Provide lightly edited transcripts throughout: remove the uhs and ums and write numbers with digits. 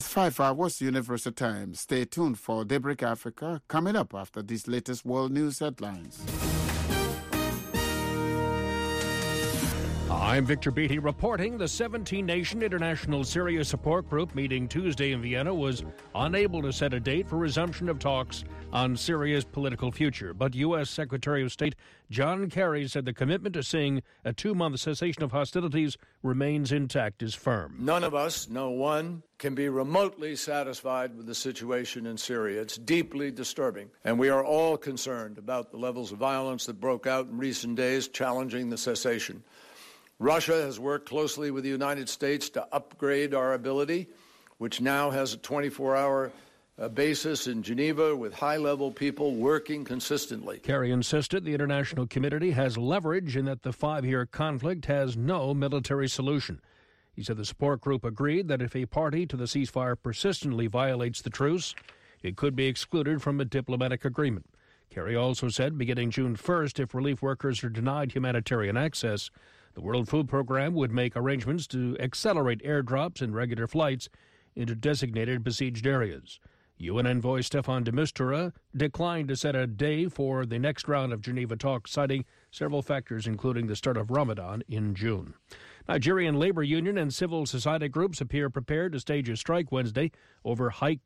5 hours Universal Time. Stay tuned for Daybreak Africa coming up after these latest world news headlines. I'm Victor Beatty reporting. The 17-nation International Syria Support Group meeting Tuesday in Vienna was unable to set a date for resumption of talks on Syria's political future. But U.S. Secretary of State John Kerry said the commitment to seeing a 2-month cessation of hostilities remains intact is firm. None of us, no one, can be remotely satisfied with the situation in Syria. It's deeply disturbing, and we are all concerned about the levels of violence that broke out in recent days, challenging the cessation. Russia has worked closely with the United States to upgrade our ability, which now has a 24-hour basis in Geneva with high-level people working consistently. Kerry insisted the international community has leverage in that the 5-year conflict has no military solution. He said the support group agreed that if a party to the ceasefire persistently violates the truce, it could be excluded from a diplomatic agreement. Kerry also said beginning June 1st, if relief workers are denied humanitarian access, the World Food Program would make arrangements to accelerate airdrops and regular flights into designated besieged areas. UN envoy Staffan de Mistura declined to set a day for the next round of Geneva talks, citing several factors, including the start of Ramadan in June. Nigerian labor union and civil society groups appear prepared to stage a strike Wednesday over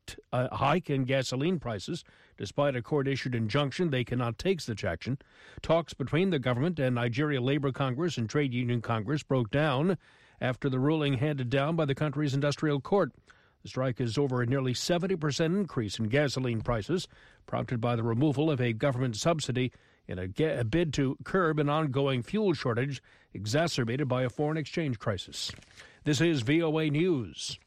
hike in gasoline prices. Despite a court-issued injunction, they cannot take such action. Talks between the government and Nigeria Labor Congress and Trade Union Congress broke down after the ruling handed down by the country's industrial court. The strike is over a nearly 70% increase in gasoline prices, prompted by the removal of a government subsidy in a bid to curb an ongoing fuel shortage exacerbated by a foreign exchange crisis. This is VOA News.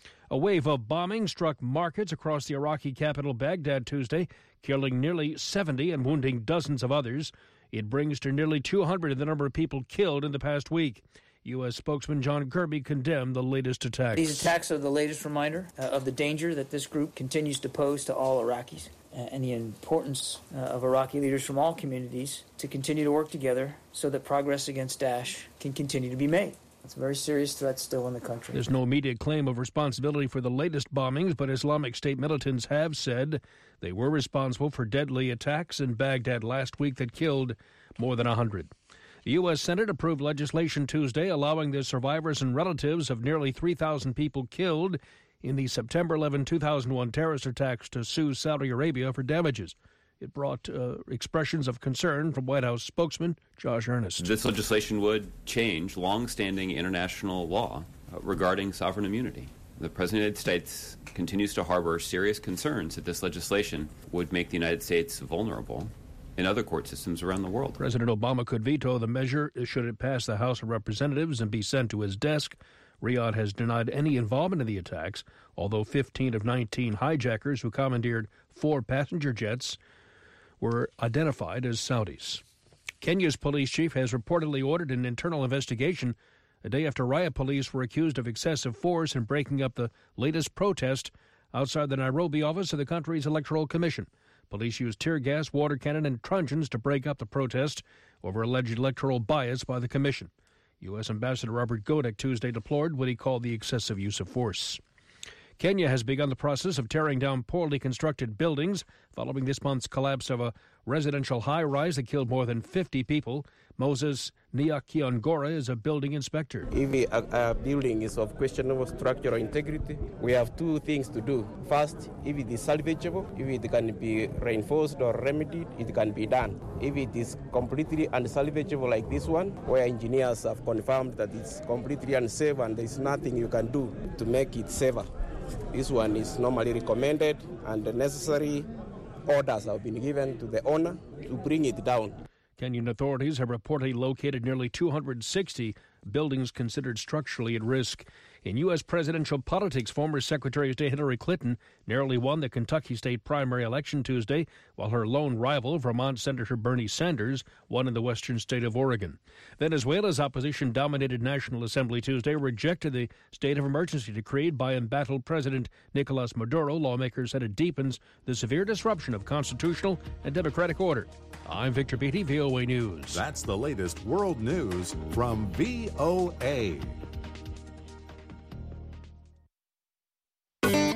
A wave of bombing struck markets across the Iraqi capital Baghdad Tuesday, killing nearly 70 and wounding dozens of others. It brings to nearly 200 the number of people killed in the past week. U.S. spokesman John Kirby condemned the latest attacks. These attacks are the latest reminder of the danger that this group continues to pose to all Iraqis and the importance of Iraqi leaders from all communities to continue to work together so that progress against Daesh can continue to be made. It's a very serious threat still in the country. There's no immediate claim of responsibility for the latest bombings, but Islamic State militants have said they were responsible for deadly attacks in Baghdad last week that killed more than 100. The U.S. Senate approved legislation Tuesday allowing the survivors and relatives of nearly 3,000 people killed in the September 11, 2001 terrorist attacks to sue Saudi Arabia for damages. It brought expressions of concern from White House spokesman Josh Earnest. This legislation would change long-standing international law regarding sovereign immunity. The President of the United States continues to harbor serious concerns that this legislation would make the United States vulnerable in other court systems around the world. President Obama could veto the measure should it pass the House of Representatives and be sent to his desk. Riyadh has denied any involvement in the attacks, although 15 of 19 hijackers who commandeered 4 passenger jets were identified as Saudis. Kenya's police chief has reportedly ordered an internal investigation a day after riot police were accused of excessive force in breaking up the latest protest outside the Nairobi office of the country's Electoral Commission. Police used tear gas, water cannon, and truncheons to break up the protest over alleged electoral bias by the commission. U.S. Ambassador Robert Godek Tuesday deplored what he called the excessive use of force. Kenya has begun the process of tearing down poorly constructed buildings following this month's collapse of a residential high-rise that killed more than 50 people. Moses Niakiongora is a building inspector. If a building is of questionable structural integrity, we have 2 things to do. First, if it is salvageable, if it can be reinforced or remedied, it can be done. If it is completely unsalvageable like this one, where engineers have confirmed that it's completely unsafe and there's nothing you can do to make it safer, this one is normally recommended, and the necessary orders have been given to the owner to bring it down. Kenyan authorities have reportedly located nearly 260 buildings considered structurally at risk. In U.S. presidential politics, former Secretary of State Hillary Clinton narrowly won the Kentucky state primary election Tuesday, while her lone rival, Vermont Senator Bernie Sanders, won in the western state of Oregon. Venezuela's opposition-dominated National Assembly Tuesday rejected the state of emergency decreed by embattled President Nicolas Maduro. Lawmakers said it deepens the severe disruption of constitutional and democratic order. I'm Victor Beatty, VOA News. That's the latest world news from VOA.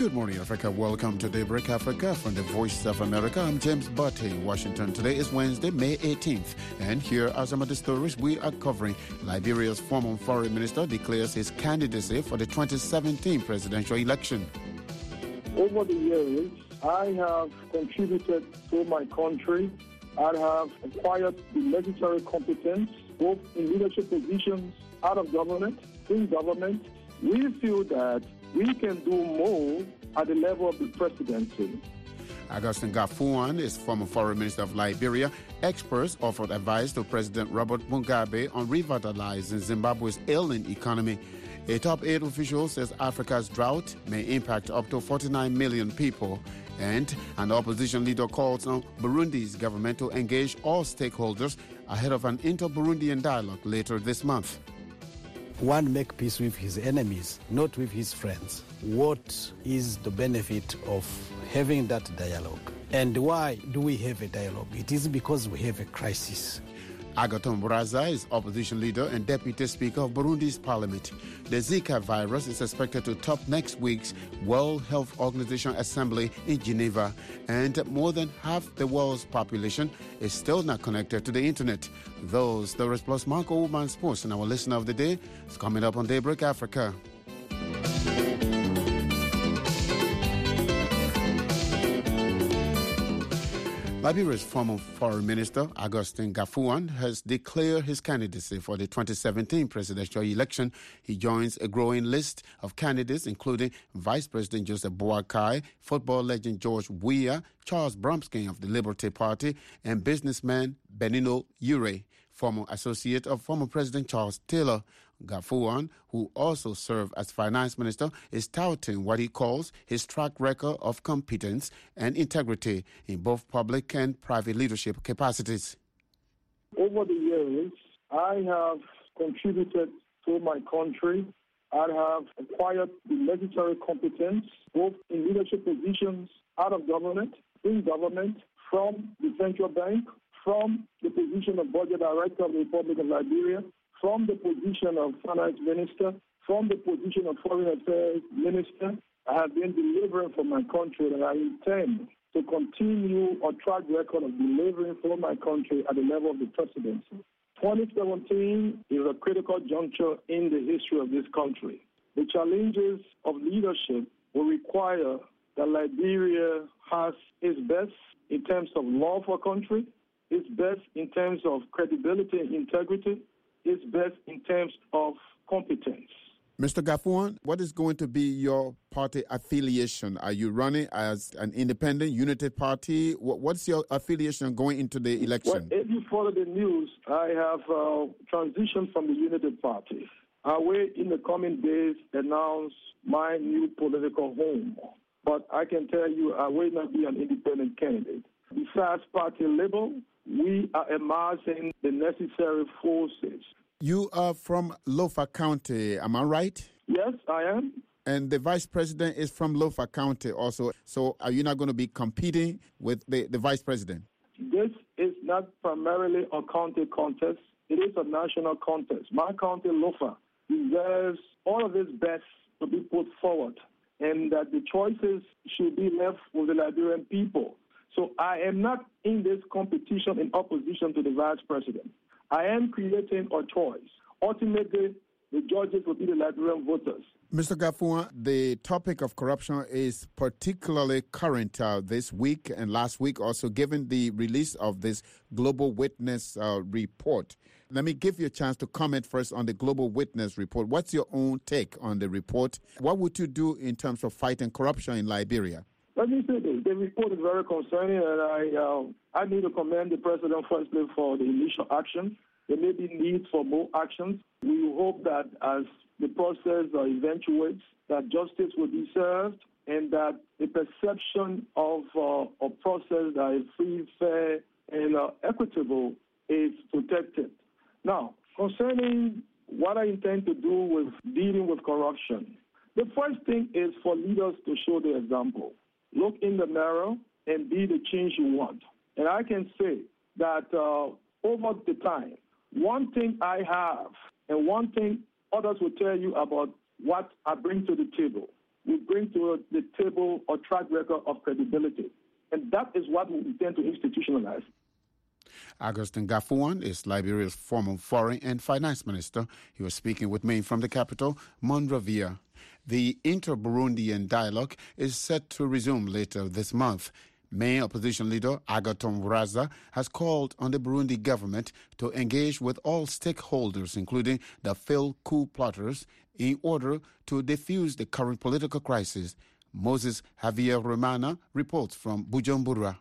Good morning, Africa. Welcome to Daybreak Africa from the Voice of America. I'm James Butte in Washington. Today is Wednesday, May 18th. And here are some of the stories we are covering. Liberia's former foreign minister declares his candidacy for the 2017 presidential election. Over the years, I have contributed to my country. I have acquired the necessary competence, both in leadership positions, out of government, in government. We feel that we can do more at the level of the presidency. Augustin Gafuan is former foreign minister of Liberia. Experts offered advice to President Robert Mugabe on revitalizing Zimbabwe's ailing economy. A top aid official says Africa's drought may impact up to 49 million people. And an opposition leader calls on Burundi's government to engage all stakeholders ahead of an inter-Burundian dialogue later this month. One make peace with his enemies, not with his friends. What is the benefit of having that dialogue? And why do we have a dialogue? It is because we have a crisis. Agathon Rwasa is opposition leader and deputy speaker of Burundi's parliament. The Zika virus is expected to top next week's World Health Organization Assembly in Geneva, and more than half the world's population is still not connected to the internet. Those stories plus Marco Woman Sports and our listener of the day is coming up on Daybreak Africa. Liberia's former foreign minister, Augustin Gafuan, has declared his candidacy for the 2017 presidential election. He joins a growing list of candidates, including Vice President Joseph Boakai, football legend George Weah, Charles Bromsky of the Liberty Party, and businessman Benigno Ure, former associate of former President Charles Taylor. Gafuan, who also served as finance minister, is touting what he calls his track record of competence and integrity in both public and private leadership capacities. Over the years, I have contributed to my country. I have acquired the necessary competence, both in leadership positions, out of government, in government, from the central bank, from the position of budget director of the Republic of Liberia, from the position of finance minister, from the position of foreign affairs minister. I have been delivering for my country, and I intend to continue a track record of delivering for my country at the level of the presidency. 2017 is a critical juncture in the history of this country. The challenges of leadership will require that Liberia has its best in terms of law for country, its best in terms of credibility and integrity, is best in terms of competence. Mr. Gafuan, what is going to be your party affiliation? Are you running as an independent, united party? What's your affiliation going into the election? Well, if you follow the news, I have transitioned from the United Party. I will, in the coming days, announce my new political home. But I can tell you, I will not be an independent candidate. Besides party label, we are amassing the necessary forces. You are from Lofa County, am I right? Yes, I am. And the vice president is from Lofa County also. So are you not going to be competing with the vice president? This is not primarily a county contest. It is a national contest. My county, Lofa, deserves all of its best to be put forward, and that the choices should be left with the Liberian people. So I am not in this competition in opposition to the vice president. I am creating a choice. Ultimately, the judges will be the Liberian voters. Mr. Gafuan, the topic of corruption is particularly current this week and last week also, given the release of this Global Witness report. Let me give you a chance to comment first on the Global Witness report. What's your own take on the report? What would you do in terms of fighting corruption in Liberia? Let me say this. The report is very concerning, and I need to commend the president firstly for the initial action. There may be need for more actions. We hope that as the process eventuates, that justice will be served and that the perception of a process that is free, fair, and equitable is protected. Now, concerning what I intend to do with dealing with corruption, the first thing is for leaders to show the example. Look in the mirror and be the change you want. And I can say that over the time, one thing I have and one thing others will tell you about what I bring to the table will bring to the table a track record of credibility. And that is what we intend to institutionalize. Augustin Gafuan is Liberia's former foreign and finance minister. He was speaking with me from the capital, Monrovia. The inter-Burundian dialogue is set to resume later this month. Main opposition leader Agathon Rwasa has called on the Burundi government to engage with all stakeholders, including the failed coup plotters, in order to defuse the current political crisis. Moses Javier Romana reports from Bujumbura.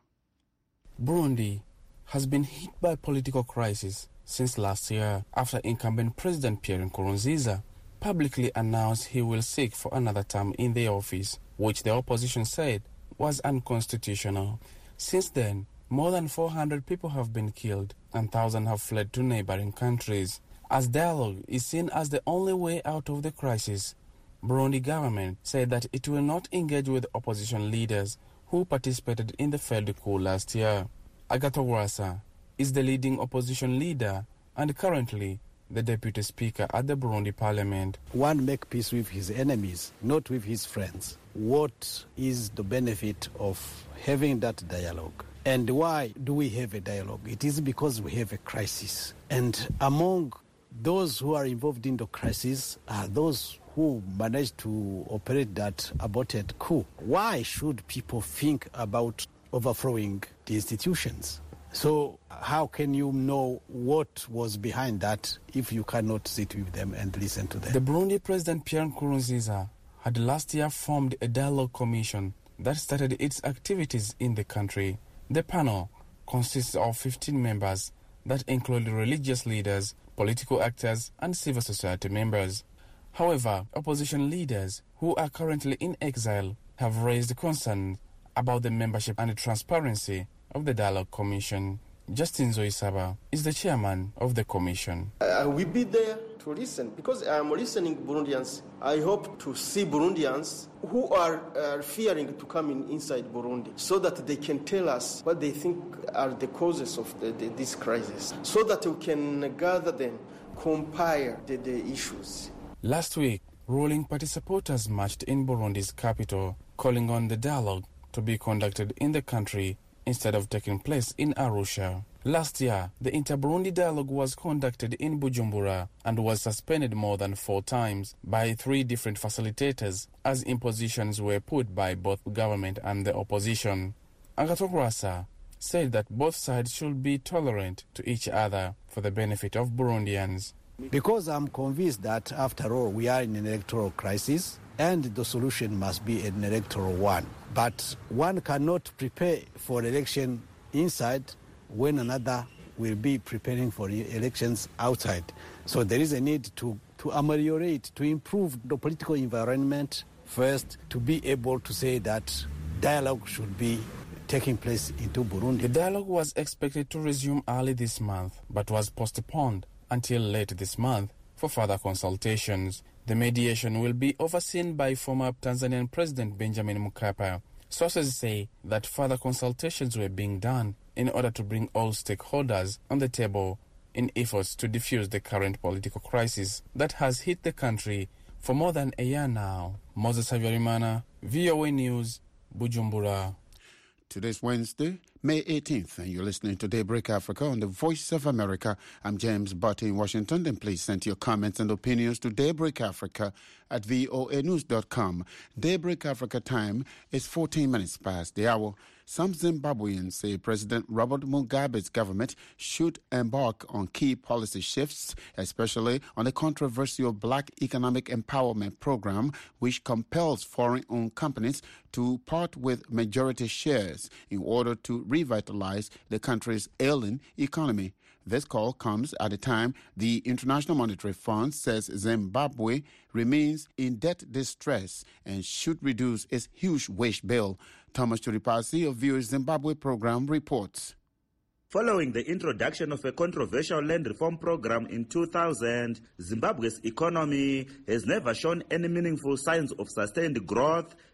Burundi has been hit by political crisis since last year after incumbent President Pierre Nkurunziza publicly announced he will seek for another term in the office, which the opposition said was unconstitutional. Since then, more than 400 people have been killed and thousands have fled to neighboring countries. As dialogue is seen as the only way out of the crisis, Burundi government said that it will not engage with opposition leaders who participated in the failed coup last year. Agathon Rwasa is the leading opposition leader and currently the deputy speaker at the Burundi parliament. One make peace with his enemies, not with his friends. What is the benefit of having that dialogue? And why do we have a dialogue? It is because we have a crisis. And among those who are involved in the crisis are those who managed to operate that aborted coup. Why should people think about overthrowing the institutions? So how can you know what was behind that if you cannot sit with them and listen to them? The Burundi President Pierre Nkurunziza had last year formed a dialogue commission that started its activities in the country. The panel consists of 15 members that include religious leaders, political actors, and civil society members. However, opposition leaders who are currently in exile have raised concerns about the membership and the transparency of the Dialogue Commission. Justin Zoisaba is the chairman of the commission. I will be there to listen because I am listening to Burundians. I hope to see Burundians who are fearing to come inside Burundi so that they can tell us what they think are the causes of this crisis, so that we can gather them, compare the issues. Last week, ruling party supporters marched in Burundi's capital, calling on the dialogue to be conducted in the country instead of taking place in Arusha. Last year, the Inter-Burundi dialogue was conducted in Bujumbura and was suspended more than 4 times by 3 different facilitators as impositions were put by both government and the opposition. Agathon Rwasa said that both sides should be tolerant to each other for the benefit of Burundians. Because I'm convinced that, after all, we are in an electoral crisis and the solution must be an electoral one. But one cannot prepare for an election inside when another will be preparing for elections outside. So there is a need to ameliorate, to improve the political environment first, to be able to say that dialogue should be taking place into Burundi. The dialogue was expected to resume early this month, but was postponed until late this month for further consultations. The mediation will be overseen by former Tanzanian President Benjamin Mkapa. Sources say that further consultations were being done in order to bring all stakeholders on the table in efforts to defuse the current political crisis that has hit the country for more than a year now. Moses Havyarimana, VOA News, Bujumbura. Today's Wednesday, May 18th, and you're listening to Daybreak Africa on the Voice of America. I'm James Butte in Washington, and please send your comments and opinions to Daybreak Africa at voanews.com. Daybreak Africa time is 14 minutes past the hour. Some Zimbabweans say President Robert Mugabe's government should embark on key policy shifts, especially on the controversial Black Economic Empowerment Program, which compels foreign-owned companies to part with majority shares in order to revitalize the country's ailing economy. This call comes at a time the International Monetary Fund says Zimbabwe remains in debt distress and should reduce its huge wage bill. Thomas Churipasi of VOA's Zimbabwe program reports. Following the introduction of a controversial land reform program in 2000, Zimbabwe's economy has never shown any meaningful signs of sustained growth,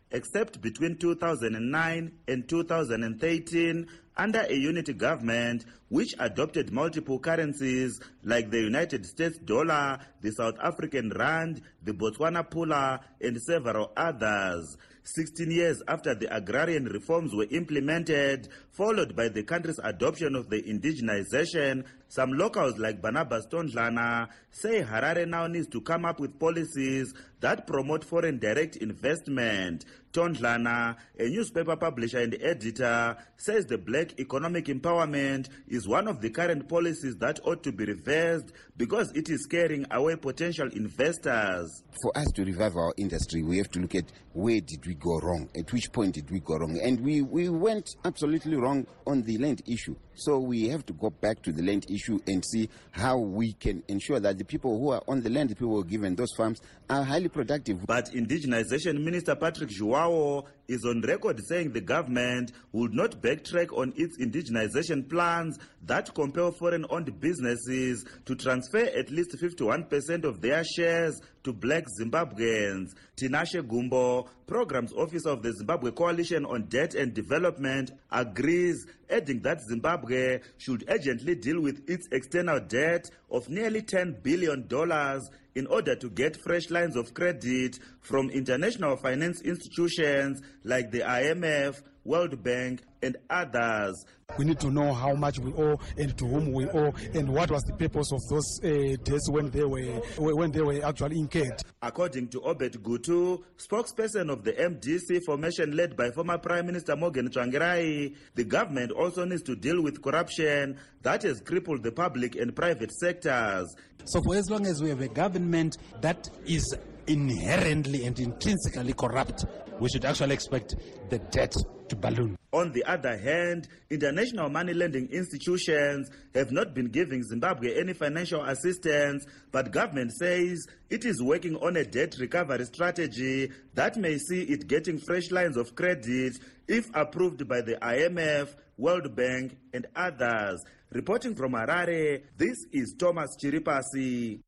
except between 2009 and 2013 under a unity government which adopted multiple currencies like the United States dollar, the South African rand, the Botswana pula, and several others. 16 years after the agrarian reforms were implemented, followed by the country's adoption of the indigenization, some locals like Barnabas Tondlana say Harare now needs to come up with policies that promote foreign direct investment. Tondlana, a newspaper publisher and editor, says the black economic empowerment is one of the current policies that ought to be reversed because it is scaring away potential investors. For us to revive our industry, we have to look at where did we go wrong, at which point did we go wrong. And we went absolutely wrong on the land issue. So we have to go back to the land issue and see how we can ensure that the people who are on the land, the people who are given those farms, are highly productive. But Indigenization Minister Patrick Joao is on record saying the government would not backtrack on its indigenization plans that compel foreign-owned businesses to transfer at least 51% of their shares to black Zimbabweans. Tinashe Gumbo, Programs Officer of the Zimbabwe Coalition on Debt and Development, agrees, adding that Zimbabwe should urgently deal with its external debt of nearly $10 billion in order to get fresh lines of credit from international finance institutions like the IMF, World Bank, and others. We need to know how much we owe and to whom we owe and what was the purpose of those debts when they were actually incurred. According to Obed Gutu, spokesperson of the MDC formation led by former Prime Minister Morgan Tsvangirai, the government also needs to deal with corruption that has crippled the public and private sectors. So for as long as we have a government that is inherently and intrinsically corrupt, we should actually expect the debt to balloon. On the other hand, international money lending institutions have not been giving Zimbabwe any financial assistance, but government says it is working on a debt recovery strategy that may see it getting fresh lines of credit if approved by the IMF, World Bank, and others. Reporting from Harare, this is Thomas Chiripasi.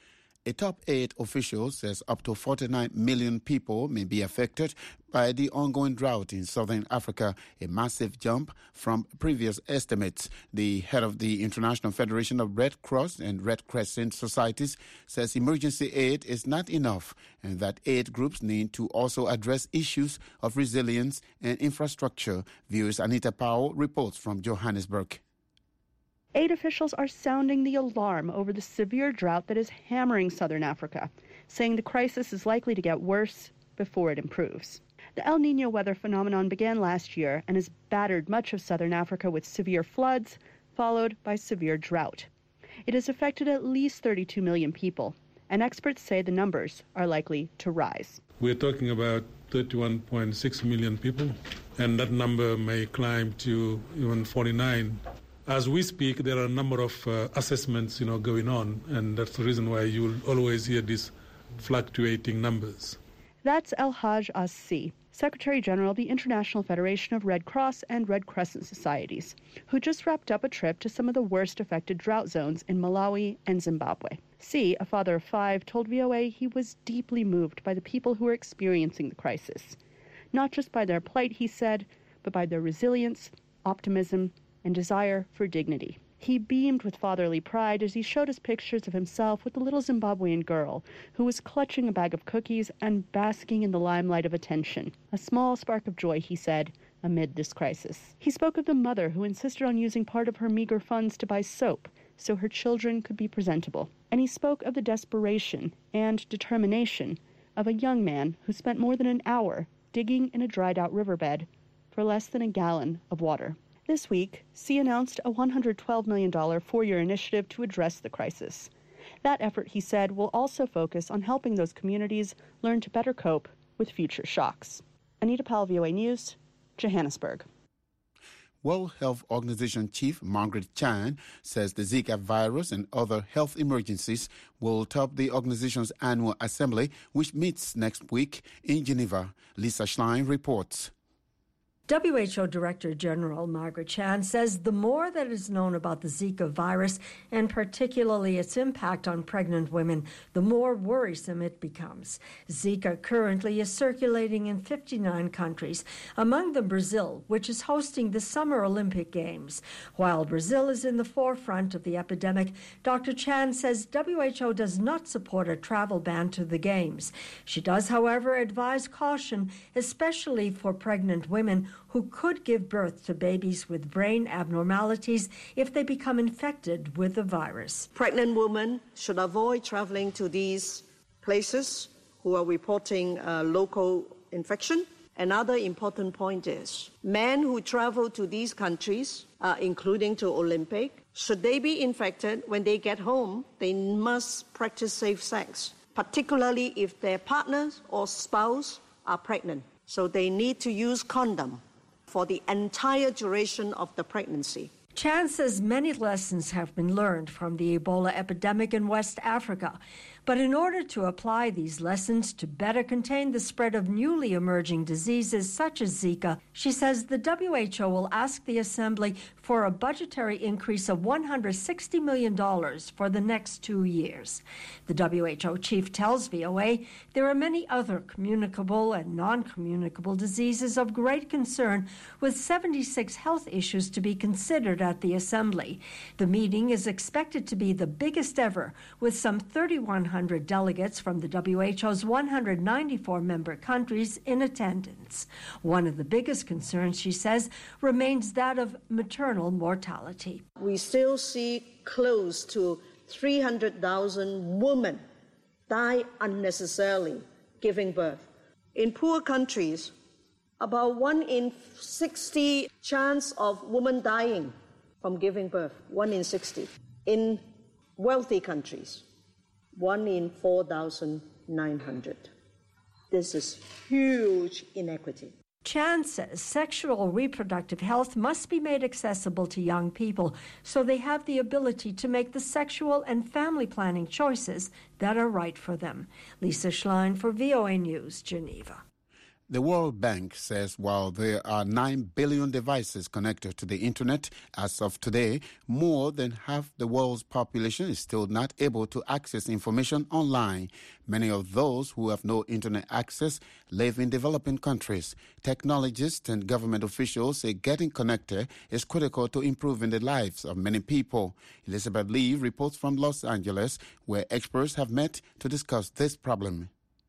A top 8 official says up to 49 million people may be affected by the ongoing drought in southern Africa, a massive jump from previous estimates. The head of the International Federation of Red Cross and Red Crescent Societies says emergency aid is not enough and that aid groups need to also address issues of resilience and infrastructure. Viewers Anita Powell reports from Johannesburg. Aid officials are sounding the alarm over the severe drought that is hammering southern Africa, saying the crisis is likely to get worse before it improves. The El Niño weather phenomenon began last year and has battered much of southern Africa with severe floods, followed by severe drought. It has affected at least 32 million people, and experts say the numbers are likely to rise. We're talking about 31.6 million people, and that number may climb to even 49. As we speak, there are a number of assessments, going on, and that's the reason why you'll always hear these fluctuating numbers. That's El Haj Assi, Secretary General of the International Federation of Red Cross and Red Crescent Societies, who just wrapped up a trip to some of the worst affected drought zones in Malawi and Zimbabwe. C, a father of 5, told VOA he was deeply moved by the people who are experiencing the crisis. Not just by their plight, he said, but by their resilience, optimism, and desire for dignity. He beamed with fatherly pride as he showed us pictures of himself with a little Zimbabwean girl who was clutching a bag of cookies and basking in the limelight of attention. A small spark of joy, he said, amid this crisis. He spoke of the mother who insisted on using part of her meager funds to buy soap so her children could be presentable. And he spoke of the desperation and determination of a young man who spent more than an hour digging in a dried-out riverbed for less than a gallon of water. This week, C announced a $112 million 4-year initiative to address the crisis. That effort, he said, will also focus on helping those communities learn to better cope with future shocks. Anita Powell, VOA News, Johannesburg. World Health Organization Chief Margaret Chan says the Zika virus and other health emergencies will top the organization's annual assembly, which meets next week in Geneva. Lisa Schlein reports. WHO Director General Margaret Chan says the more that is known about the Zika virus, and particularly its impact on pregnant women, the more worrisome it becomes. Zika currently is circulating in 59 countries, among them Brazil, which is hosting the Summer Olympic Games. While Brazil is in the forefront of the epidemic, Dr. Chan says WHO does not support a travel ban to the Games. She does, however, advise caution, especially for pregnant women who could give birth to babies with brain abnormalities if they become infected with the virus. Pregnant women should avoid traveling to these places who are reporting local infection. Another important point is men who travel to these countries, including to Olympic, should they be infected when they get home, they must practice safe sex, particularly if their partners or spouse are pregnant. So they need to use condom for the entire duration of the pregnancy. Chan says many lessons have been learned from the Ebola epidemic in West Africa. But in order to apply these lessons to better contain the spread of newly emerging diseases such as Zika, she says the WHO will ask the Assembly for a budgetary increase of $160 million for the next 2 years. The WHO chief tells VOA there are many other communicable and non-communicable diseases of great concern, with 76 health issues to be considered at the Assembly. The meeting is expected to be the biggest ever, with some 3,100 delegates from the WHO's 194 member countries in attendance. One of the biggest concerns, she says, remains that of maternal mortality. We still see close to 300,000 women die unnecessarily giving birth. In poor countries, about 1 in 60 chance of women dying from giving birth, 1 in 60. In wealthy countries, 1 in 4,900. This is huge inequity. Chan says sexual reproductive health must be made accessible to young people so they have the ability to make the sexual and family planning choices that are right for them. Lisa Schlein for VOA News, Geneva. The World Bank says while there are 9 billion devices connected to the internet as of today, more than half the world's population is still not able to access information online. Many of those who have no internet access live in developing countries. Technologists and government officials say getting connected is critical to improving the lives of many people. Elizabeth Lee reports from Los Angeles, where experts have met to discuss this problem.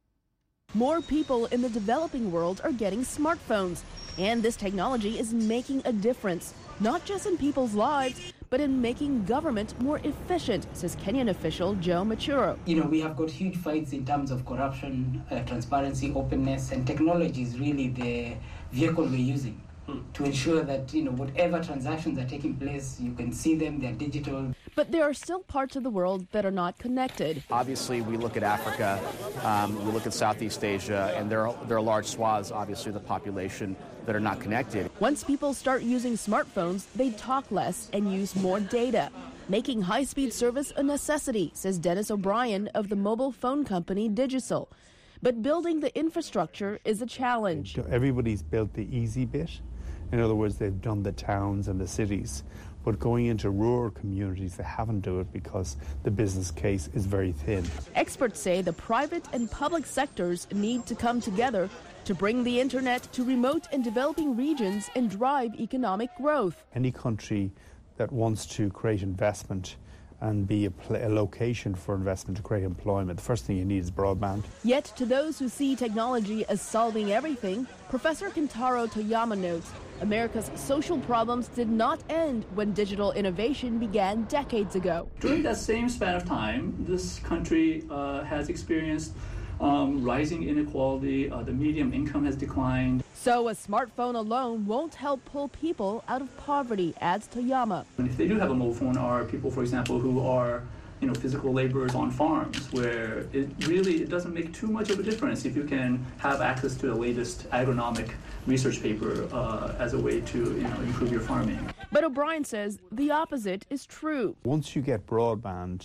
More people in the developing world are getting smartphones, and this technology is making a difference, not just in people's lives, but in making government more efficient, says Kenyan official Joe Machuro. We have got huge fights in terms of corruption, transparency, openness, and technology is really the vehicle we're using to ensure that, whatever transactions are taking place, you can see them, they're digital. But there are still parts of the world that are not connected. Obviously, we look at Africa, we look at Southeast Asia, and there are large swaths, obviously, of the population that are not connected. Once people start using smartphones, they talk less and use more data, making high-speed service a necessity, says Dennis O'Brien of the mobile phone company Digicel. But building the infrastructure is a challenge. Everybody's built the easy bit. In other words, they've done the towns and the cities. But going into rural communities, they haven't done it because the business case is very thin. Experts say the private and public sectors need to come together to bring the internet to remote and developing regions and drive economic growth. Any country that wants to create investment and be a location for investment to create employment, the first thing you need is broadband. Yet to those who see technology as solving everything, Professor Kentaro Toyama notes America's social problems did not end when digital innovation began decades ago. During that same span of time, this country has experienced rising inequality, the median income has declined. So a smartphone alone won't help pull people out of poverty, adds Toyama. And if they do have a mobile phone, are people, for example, who are physical laborers on farms, where it doesn't make too much of a difference if you can have access to the latest agronomic research paper as a way to improve your farming. But O'Brien says the opposite is true. Once you get broadband,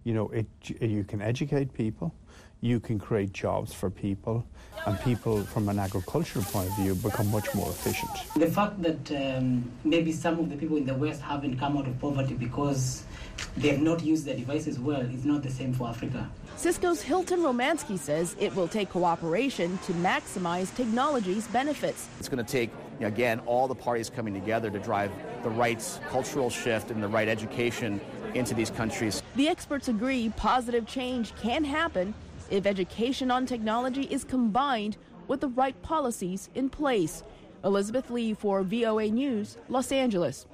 you can educate people, you can create jobs for people, and people from an agricultural point of view become much more efficient. The fact that maybe some of the people in the West haven't come out of poverty because they have not used their devices well is not the same for Africa. Cisco's Hilton Romansky says it will take cooperation to maximize technology's benefits. It's going to take, again, all the parties coming together to drive the right cultural shift and the right education into these countries. The experts agree positive change can happen if education on technology is combined with the right policies in place. Elizabeth Lee for VOA News, Los Angeles.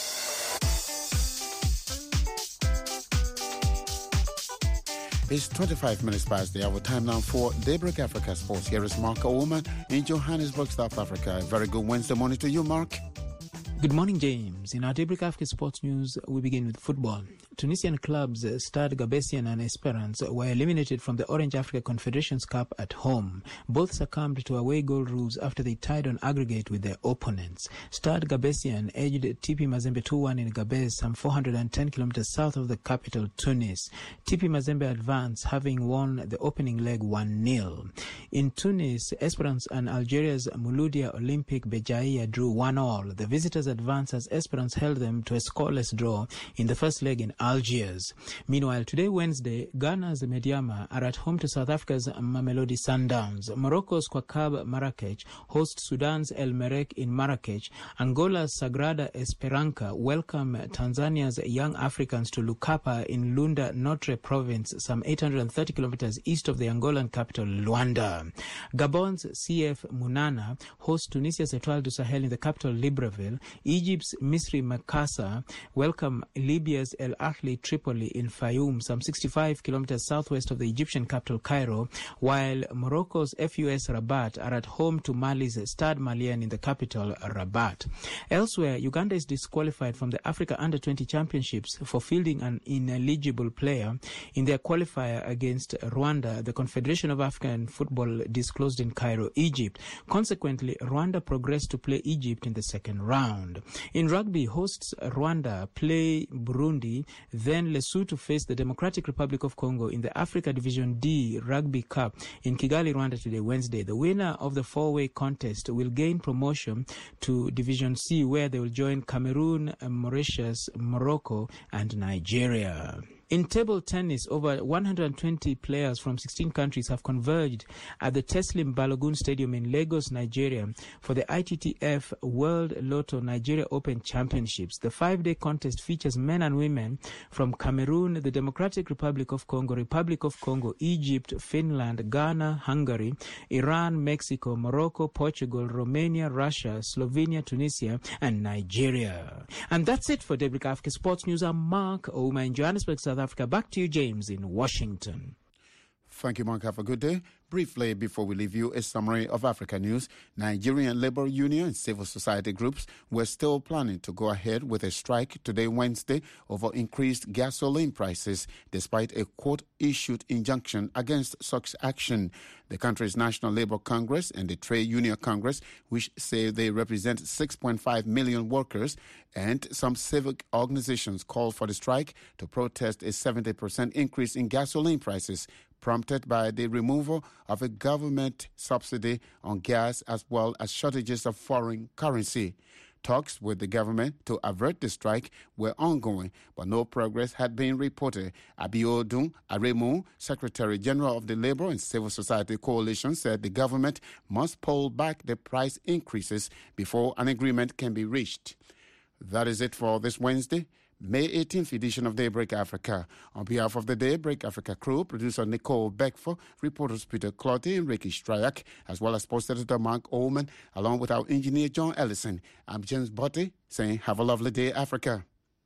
It's 25 minutes past the hour. Time now for Daybreak Africa Sports. Here is Mark Oman in Johannesburg, South Africa. A very good Wednesday morning to you, Mark. Good morning, James. In our Daybreak Africa Sports News, we begin with football. Tunisian clubs Stade Gabessian and Esperance were eliminated from the Orange Africa Confederations Cup at home. Both succumbed to away goal rules after they tied on aggregate with their opponents. Stade Gabessian edged TP Mazembe 2-1 in Gabes, some 410 kilometers south of the capital, Tunis. TP Mazembe advanced, having won the opening leg 1-0. In Tunis, Esperance and Algeria's Mouloudia Olympique Bejaïa drew 1-1. The visitors advanced as Esperance held them to a scoreless draw in the first leg in Algiers. Meanwhile, today, Wednesday, Ghana's Mediama are at home to South Africa's Mamelodi Sundowns. Morocco's Kwakab Marrakech hosts Sudan's El Merreikh in Marrakech. Angola's Sagrada Esperança welcome Tanzania's Young Africans to Lukapa in Lunda Notre province, some 830 kilometers east of the Angolan capital, Luanda. Gabon's CF Munana hosts Tunisia's Etoile du Sahel in the capital, Libreville. Egypt's Misri Makassa welcome Libya's El Ahly Tripoli in Fayoum, some 65 kilometers southwest of the Egyptian capital, Cairo, while Morocco's FUS Rabat are at home to Mali's Stade Malien in the capital, Rabat. Elsewhere, Uganda is disqualified from the Africa Under-20 Championships for fielding an ineligible player in their qualifier against Rwanda, the Confederation of African Football disclosed in Cairo, Egypt. Consequently, Rwanda progressed to play Egypt in the second round. In rugby, hosts Rwanda play Burundi, then Lesotho face the Democratic Republic of Congo in the Africa Division D Rugby Cup in Kigali, Rwanda today, Wednesday. The winner of the four-way contest will gain promotion to Division C, where they will join Cameroon, Mauritius, Morocco, and Nigeria. In table tennis, over 120 players from 16 countries have converged at the Teslim Balogun Stadium in Lagos, Nigeria, for the ITTF World Lotto Nigeria Open Championships. The 5-day contest features men and women from Cameroon, the Democratic Republic of Congo, Egypt, Finland, Ghana, Hungary, Iran, Mexico, Morocco, Portugal, Romania, Russia, Slovenia, Tunisia, and Nigeria. And that's it for Daybreak Africa Sports News. I'm Mark Ouma in Johannesburg, South Africa. Back to you, James, in Washington. Thank you, Mark. Have a good day. Briefly, before we leave you, a summary of Africa news. Nigerian labor union and civil society groups were still planning to go ahead with a strike today, Wednesday, over increased gasoline prices, despite a court-issued injunction against such action. The country's National Labour Congress and the Trade Union Congress, which say they represent 6.5 million workers, and some civic organizations called for the strike to protest a 70% increase in gasoline prices, prompted by the removal of a government subsidy on gas as well as shortages of foreign currency. Talks with the government to avert the strike were ongoing, but no progress had been reported. Abiodun Aremu, Secretary General of the Labour and Civil Society Coalition, said the government must pull back the price increases before an agreement can be reached. That is it for this Wednesday, May 18th edition of Daybreak Africa. On behalf of the Daybreak Africa crew, producer Nicole Beckford, reporters Peter Clottey and Ricky Stryak, as well as post editor Mark Ullman, along with our engineer John Ellison. I'm James Botti saying have a lovely day, Africa.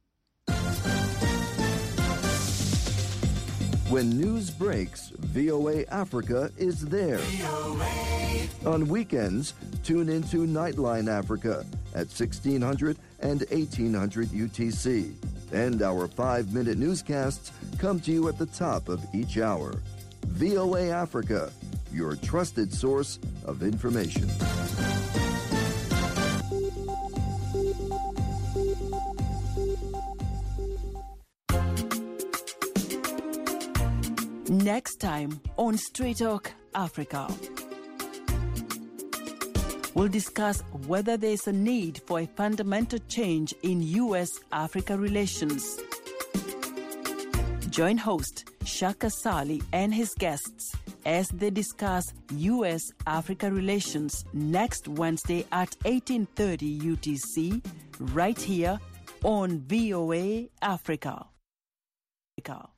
When news breaks, VOA Africa is there. VOA. On weekends, tune into Nightline Africa at 1600 and 1800 UTC. And our 5-minute newscasts come to you at the top of each hour. VOA Africa, your trusted source of information. Next time on Straight Talk Africa, we'll discuss whether there is a need for a fundamental change in U.S.-Africa relations. Join host Shaka Sali and his guests as they discuss U.S.-Africa relations next Wednesday at 18:30 UTC, right here on VOA Africa.